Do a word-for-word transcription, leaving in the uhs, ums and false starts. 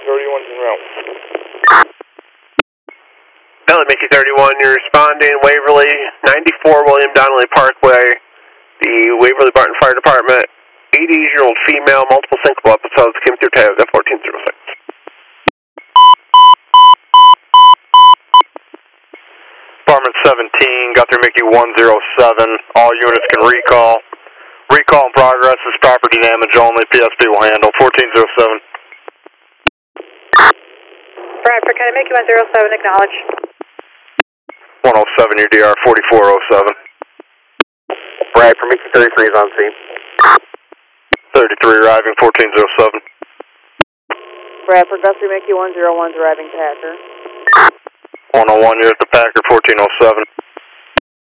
thirty-one's en route. Valley Mickey thirty-one, you're responding Waverly, ninety-four William Donnelly Parkway, the Waverly Barton Fire Department, eighty-year-old female, multiple syncopal episodes, came through tabs at fourteen oh six. Department seventeen, got through Mickey one oh seven, all units can recall. Recall in progress is property damage only, P S P will handle, fourteen oh seven. Bradford, can I make you one oh seven, acknowledge? one oh seven, your D R forty-four oh seven. Bradford, Mickey thirty-three is on scene. thirty-three arriving, fourteen oh seven. Bradford, Guthrie, Mickey one oh one's arriving Packer. one oh one, you're at the Packer, fourteen oh seven.